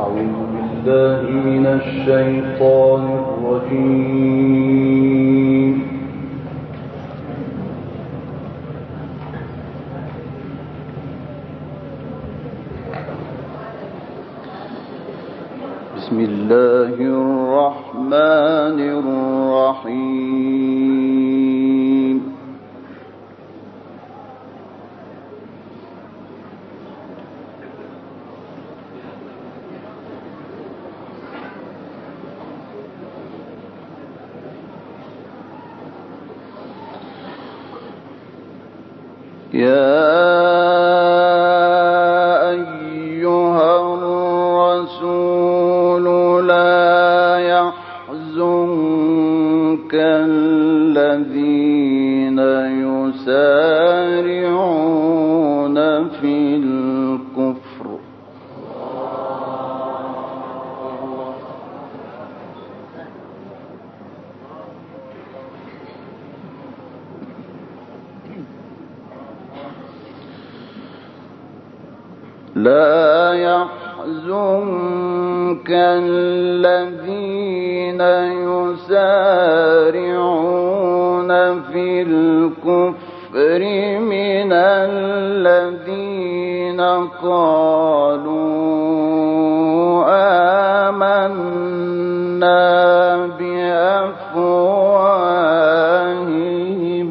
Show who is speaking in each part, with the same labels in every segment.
Speaker 1: أعوذ بالله من الشيطان الرجيم. بسم الله الرحمن الرحيم. يا أيها الرسول لا يحزنك الذين يسارعون في الكفر لا يحزنك الذين يسارعون في الكفر من الذين قالوا آمنا بأفواههم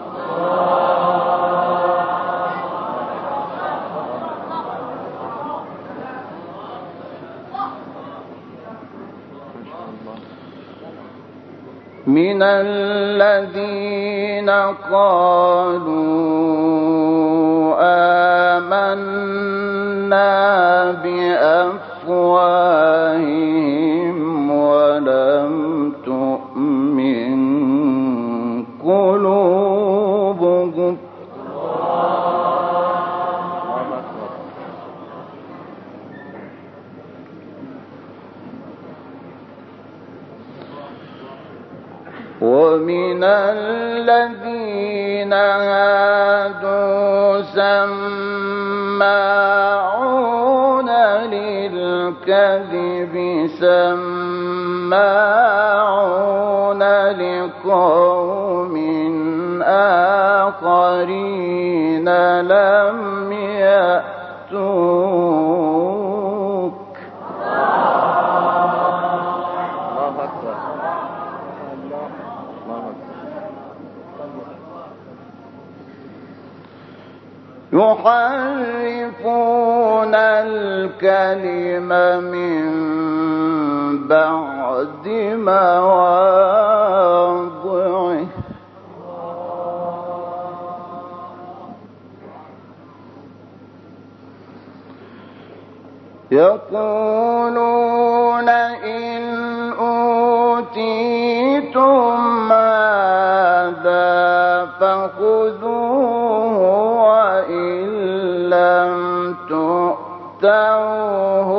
Speaker 1: من الذين قالوا آمنا بأفواههم ولم تؤمن قلوبهم ومن الذين هادوا سماعون للكذب سماعون لقوم آخرين لم يأتوك يحرفون الكلم من بعد مواضعه يقولون إن أوتيتم هذا فخذوه وإن لم تؤتوه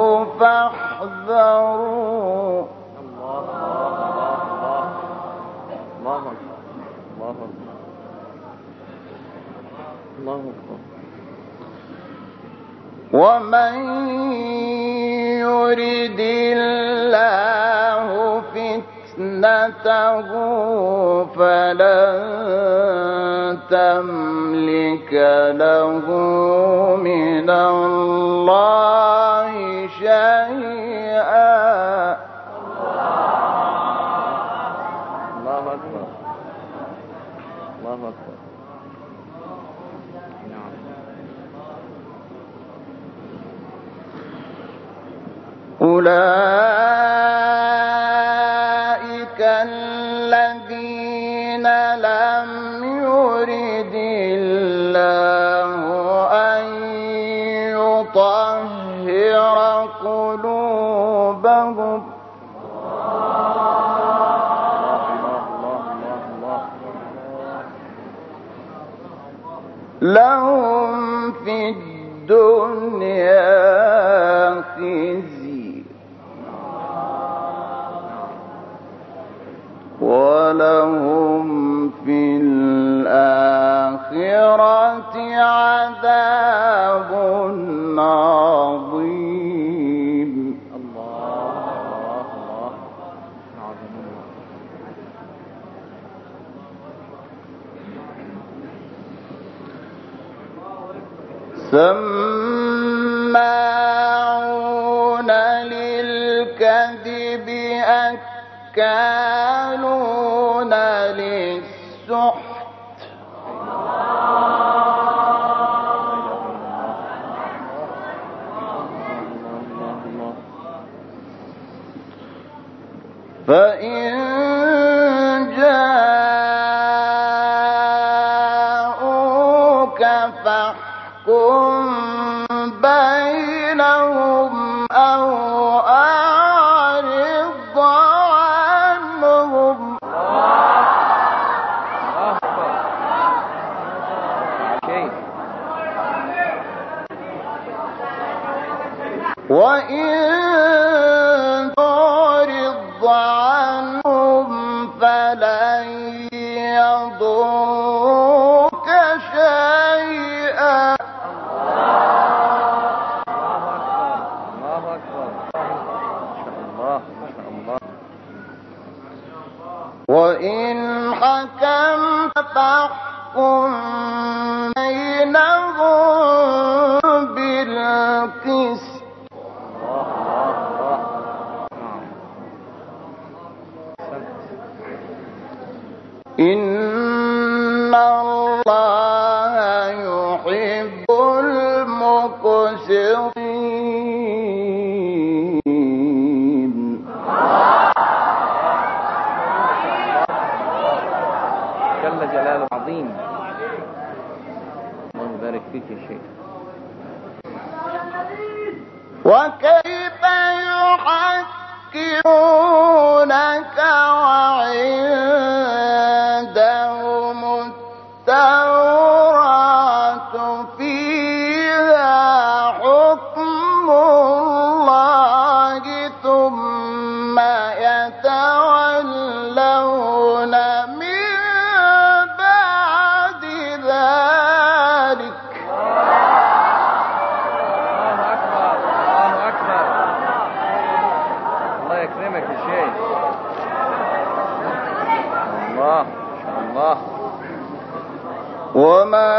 Speaker 1: فاحذروا ومن يرد الله فتنته فلن تملك له من الله شيئا. الله أكبر الله أكبر. أولئك الذين لم يرد الله أن يطهر قلوبهم لهم في الدنيا خزي ولهم في الآخرة عذاب عظيم. سماعون للكذب أكالون للسحت فإن جاءوك فاحكم بينهم أو أعرض عنهم وإن تعرض عنهم فلن يضروك شيئا وإن حكمت فاحكم بينهم بالقسط إن الله يحب المقسطين.
Speaker 2: جل جلاله عظيم. الله يبارك فيك يا شيخ.
Speaker 1: وكيف يحكمونك وعندهم التوراة فيها حكم الله ثم يتولون من بعد ذلك.
Speaker 2: يكرمك يا شيخ. الله ما شاء الله.
Speaker 1: وما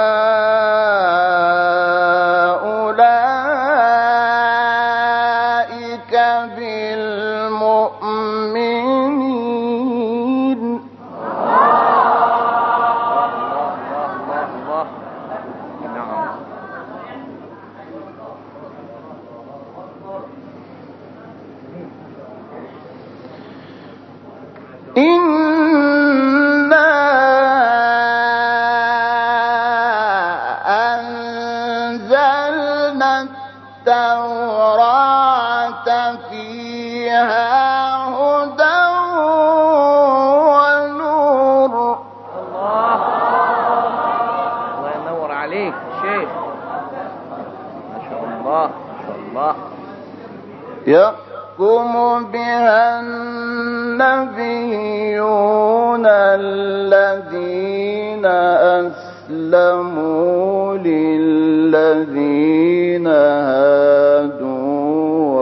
Speaker 1: أولئك بالمؤمنين.
Speaker 2: الله نعم.
Speaker 1: إنا أنزلنا التوراة فيها هدى ونور.
Speaker 2: الله ينور عليك شيخ. ما شاء الله ما شاء الله.
Speaker 1: يحكم بها النبيون الذين أسلموا للذين هادوا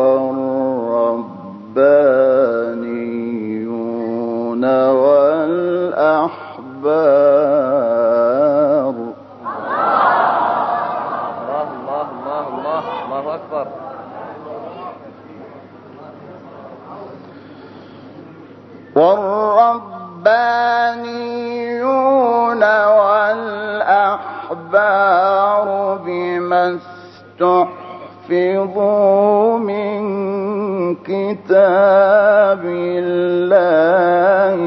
Speaker 1: والربانيون والأحبار.
Speaker 2: الله أكبر.
Speaker 1: والربانيون والأحبار بما استحفظوا من كتاب الله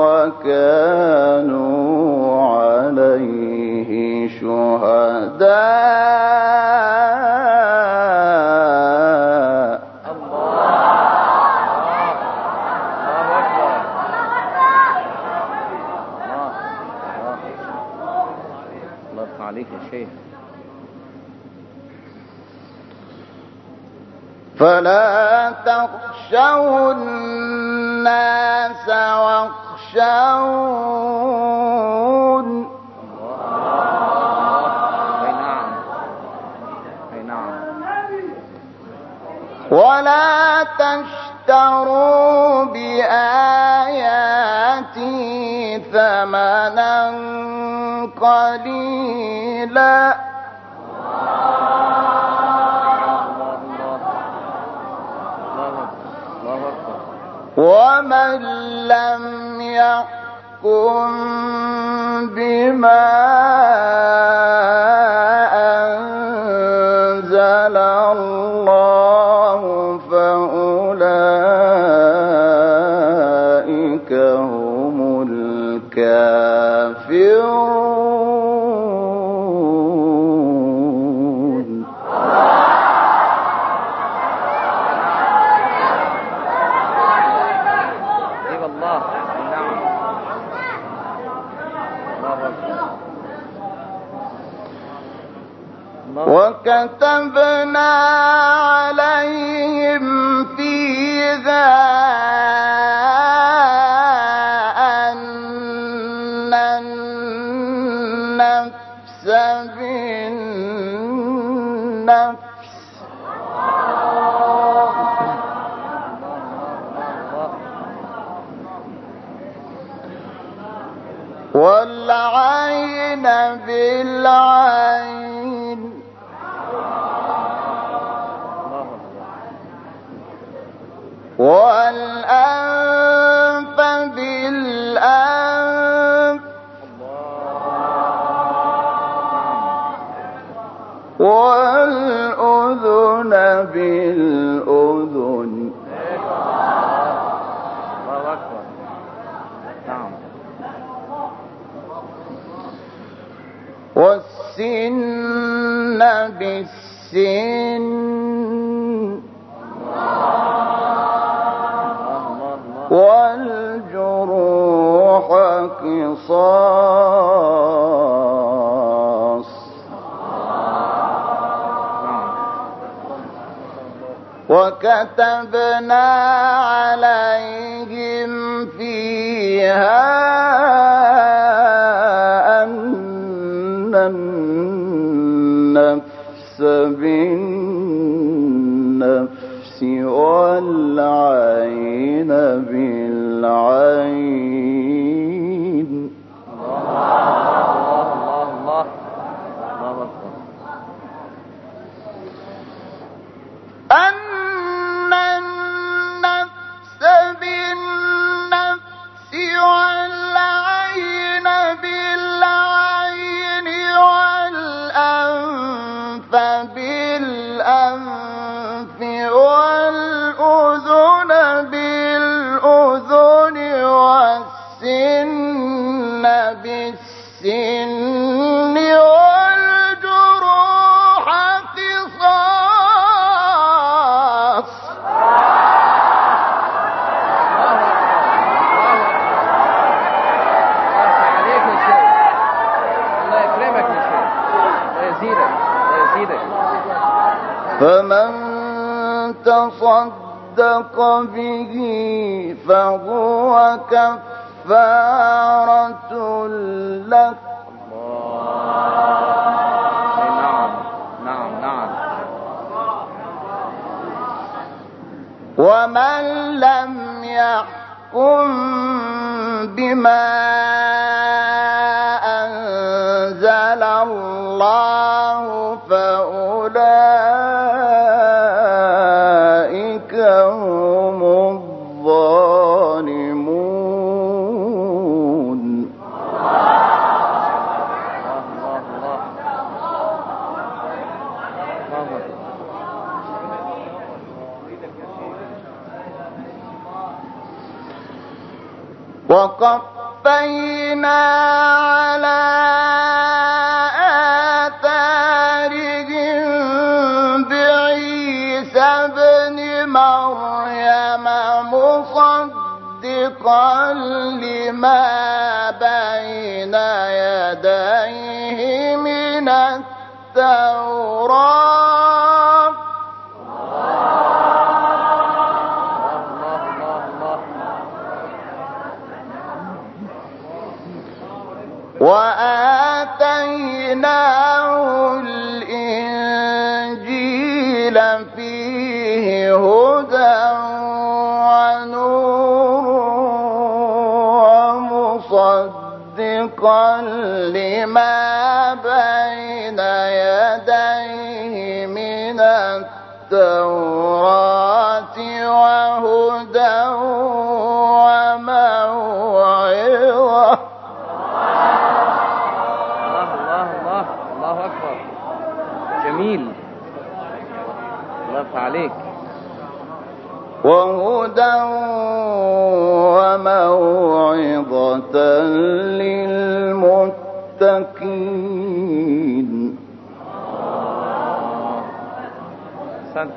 Speaker 1: وكانوا عليه شهداء.
Speaker 2: عليك يا شيخ.
Speaker 1: فلا تخشوا الناس واخشون.
Speaker 2: أي نعم.
Speaker 1: ولا تشتروا بآياتي ثمنا قليلا ومن لم يحكم بما أنزل الله فأولئك هم الكافرون. وكتبنا عليهم فيها أن النفس بالنفس والعين بالعين والأنف بالأنف والأذن بالأذن والسن بالسن والجروح قصاص. وكتبنا عليهم فيها أن النفس بالنفس والعين بالعين أن النفس بالنفس والعين بالعين والأنف بالأنف والأذن بالأذن والسن بالسن والجروح قصاص. فمن تصدق به فهو كفارة لك.
Speaker 2: نعم.
Speaker 1: ومن لم يحكم بما أنزل الله فأولئك هم الظالمون. وقفينا على آثارهم بعيسى ابن مريم مصدقا لما بين يديه من التوراة وآتيناه الإنجيل فيه هدى ونور ومصدقا لما بين يديه من التوراة وهدى
Speaker 2: عليك.
Speaker 1: وهدى وموعظة للمتقين.
Speaker 2: أحسنت.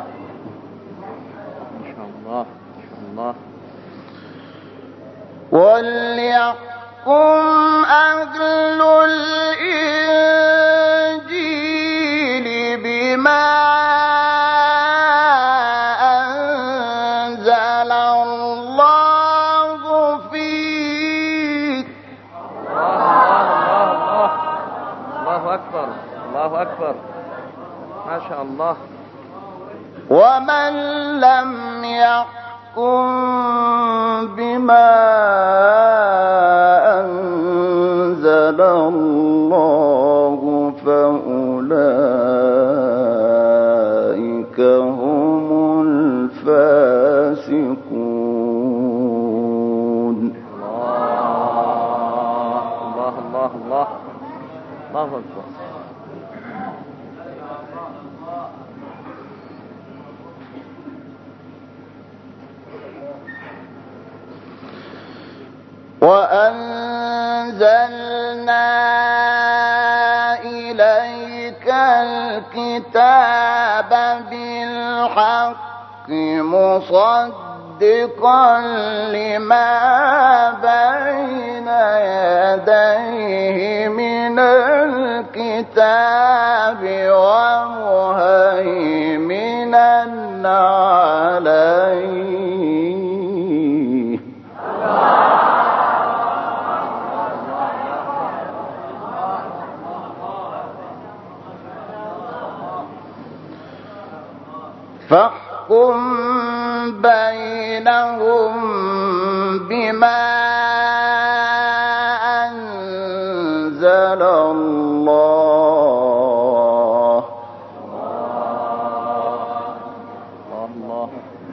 Speaker 2: إن شاء الله إن شاء الله.
Speaker 1: وليحكم أهل الإنجيل بما أنزل الله فيه.
Speaker 2: الله أكبر الله أكبر ما شاء الله.
Speaker 1: ومن لم يحكم بما أنزل الله فأولئك هم الفاسقون.
Speaker 2: الله الله الله الله أكبر.
Speaker 1: وأنزلنا إليك الكتاب بالحق مصدقا لما بين يديه من الكتاب ومهيمنا عليه. فاحكم بينهم بما أنزل الله.
Speaker 2: الله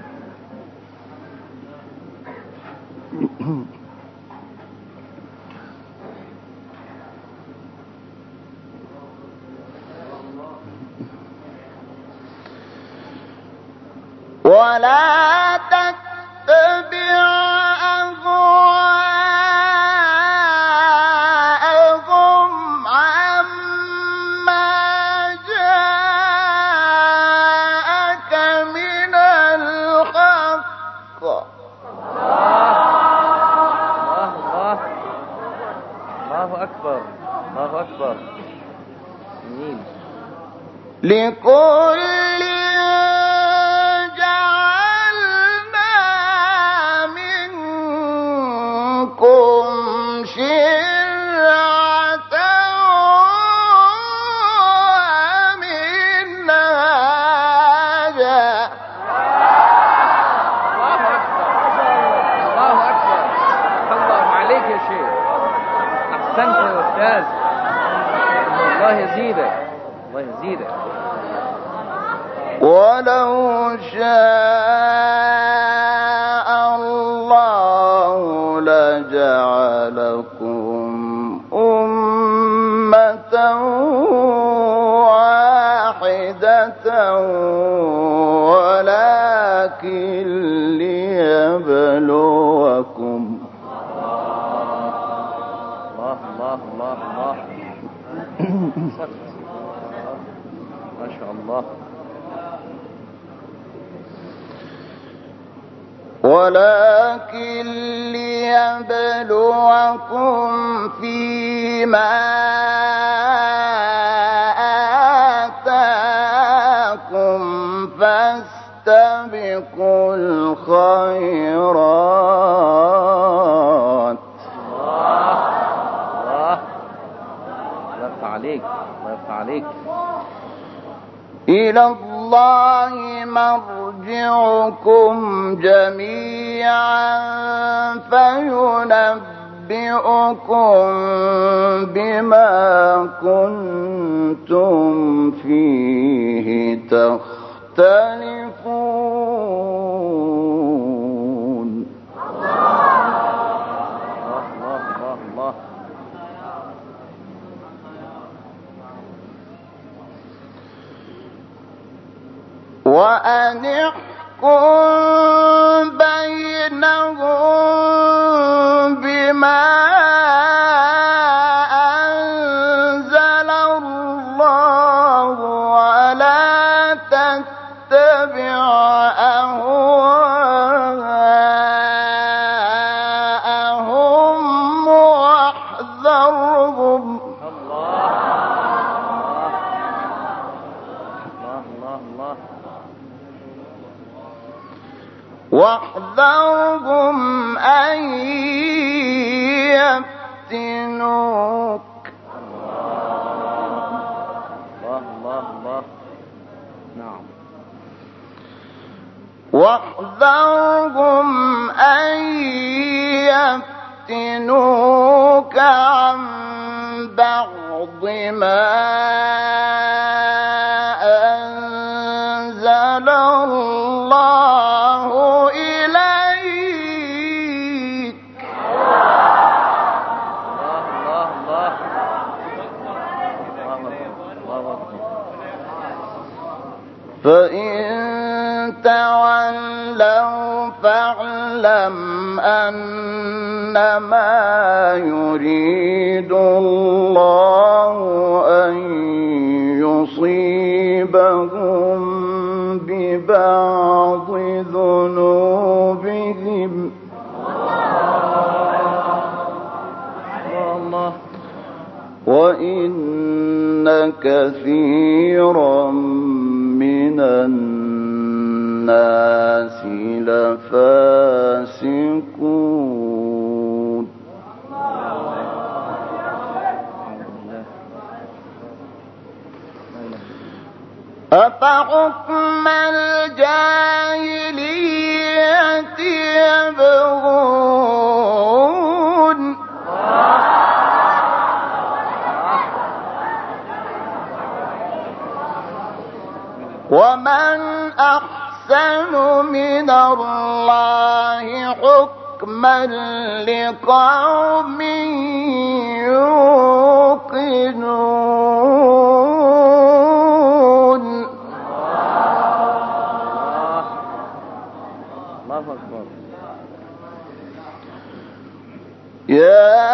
Speaker 1: ولا تتبع أهواءهم عما جاءك من الحق.
Speaker 2: الله أكبر الله أكبر. جميل.
Speaker 1: لكل جعلنا منكم شرعة ومنهاجا.
Speaker 2: الله أكبر الله أكبر. الله عليك يا شيخ. أحسنت يا أستاذ. الله يزيدك الله يزيدك.
Speaker 1: ولو شاء الله لجعلكم أمة واحدة ولكن ليبلوكم.
Speaker 2: الله الله الله الله. ما شاء الله.
Speaker 1: ولكن ليبلوكم فيما آتاكم فاستبقوا الخيرات.
Speaker 2: الله يفتح عليك الله يفتح عليك.
Speaker 1: إلى الله مرجعكم جميعا فينبئكم بما كنتم فيه تختلفون.
Speaker 2: الله
Speaker 1: وأن احكم بينهم بما أنزل الله ولا تتبع أهواءهم واحذرهم أن يفتنوك
Speaker 2: نعم
Speaker 1: واحذرهم أن يفتنوك عن بعض ما أنزل الله إليك فإن تولوا فاعلم أنما يريد الله أن يصيبهم ببعض ذنوبهم وإن كثيرا من الناس لفاسقون أفحكم الجاهلية يبغون ومن أحسن من الله حكما لقوم يوقنون يا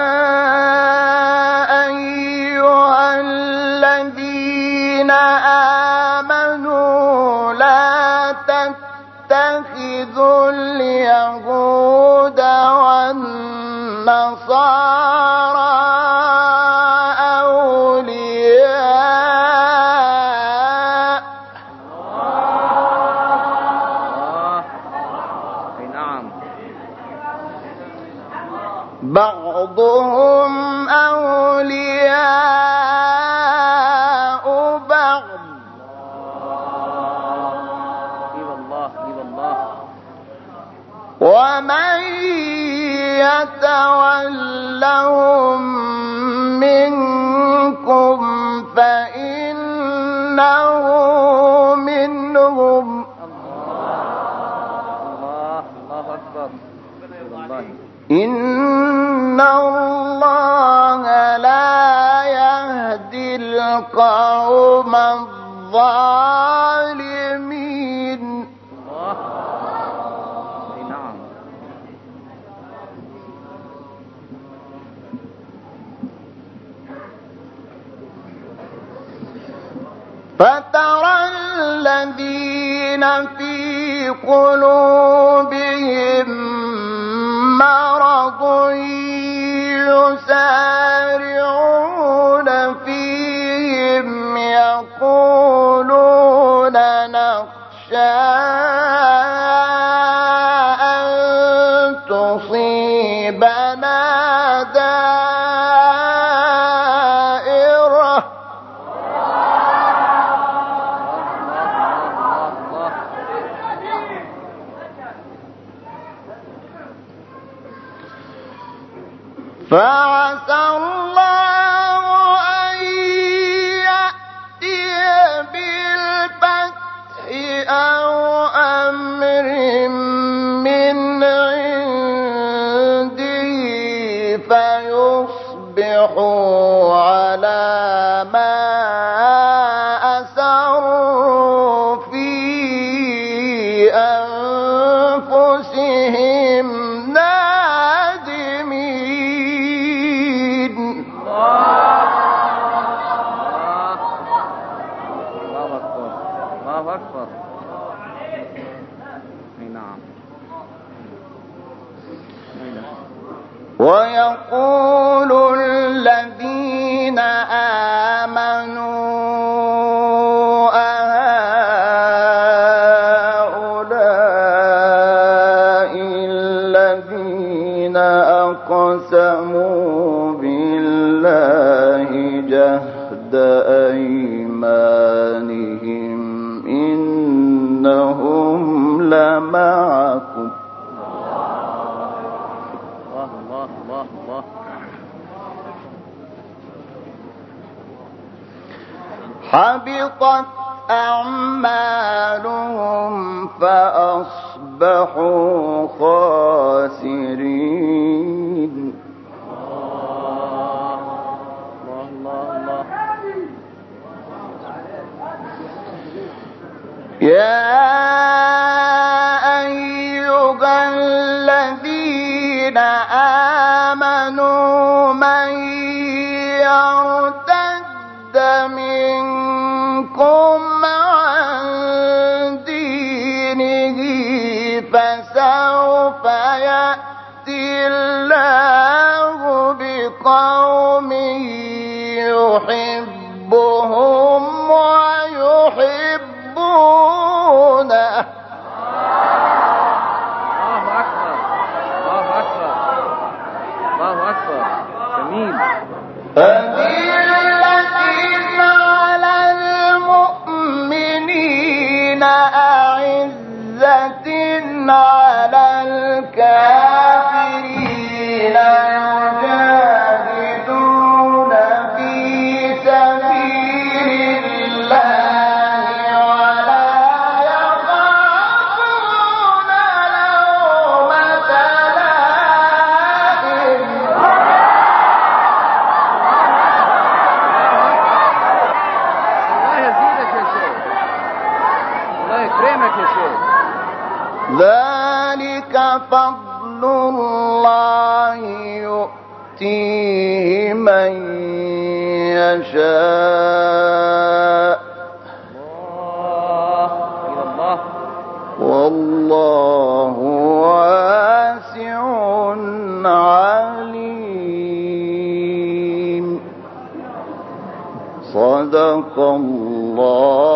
Speaker 1: أيها الذين آمنوا لا تتخذوا اليهود والنصارى أولياء بعضهم أولياء بعض ومن يتولهم منكم فإنه منهم إن الله لا يهدي القوم الظالمين فترى الذين في قلوبهم مرض يسارعون فيهم يقولون نخشى أن تصيبنا دائرة فعسى
Speaker 2: أكبر. نعم.
Speaker 1: ويقول الذين آمنوا أهؤلاء الذين أقسموا بالله جهد أيمانهم إنهم لمعكم. الله. حبطت أعمالهم فأصبحوا خاسرين.
Speaker 2: الله.
Speaker 1: يا أيها الذين آمنوا من يرتد منكم عن دينه فسوف يأتي الله بقوم يحبهم ويحبونه.
Speaker 2: الله أكبر. جميل.
Speaker 1: أذلة على المؤمنين أعزة على الكافرين يجاهدون في سبيل الله ولا يخافون لومة لائم. ذلك فضل الله يؤتيه من يشاء والله واسع عليم. صدق الله